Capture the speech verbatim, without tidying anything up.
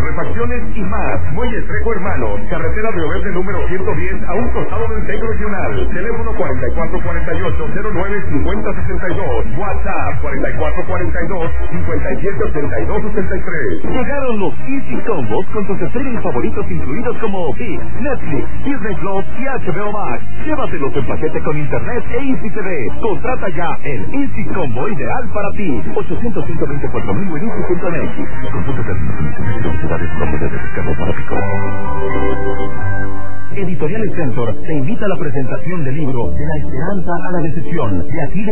refacciones y más. Muelles Trejo Hermanos, carretera de Overde número ciento diez a un costado del centro regional. Teléfono cuarenta y cuatro cuarenta y ocho, cero nueve cincuenta sesenta y dos. WhatsApp cuarenta y cuatro cuarenta y dos, cincuenta y siete ochenta y dos sesenta y tres. Llegaron los Easy Combos con tus streaming favoritos incluidos como ViX, Netflix, Disney Plus y H B O Max. Llévatelos en paquete con internet e Easy T V. Contrata ya el Easy Combo ideal para ti. ochocientos, ciento veinticuatro mil en easy punto m x. Consulta términos y condiciones de descarga para Pico. Editorial Extentor te invita a la presentación del libro De la Esperanza a la Decepción. De aquí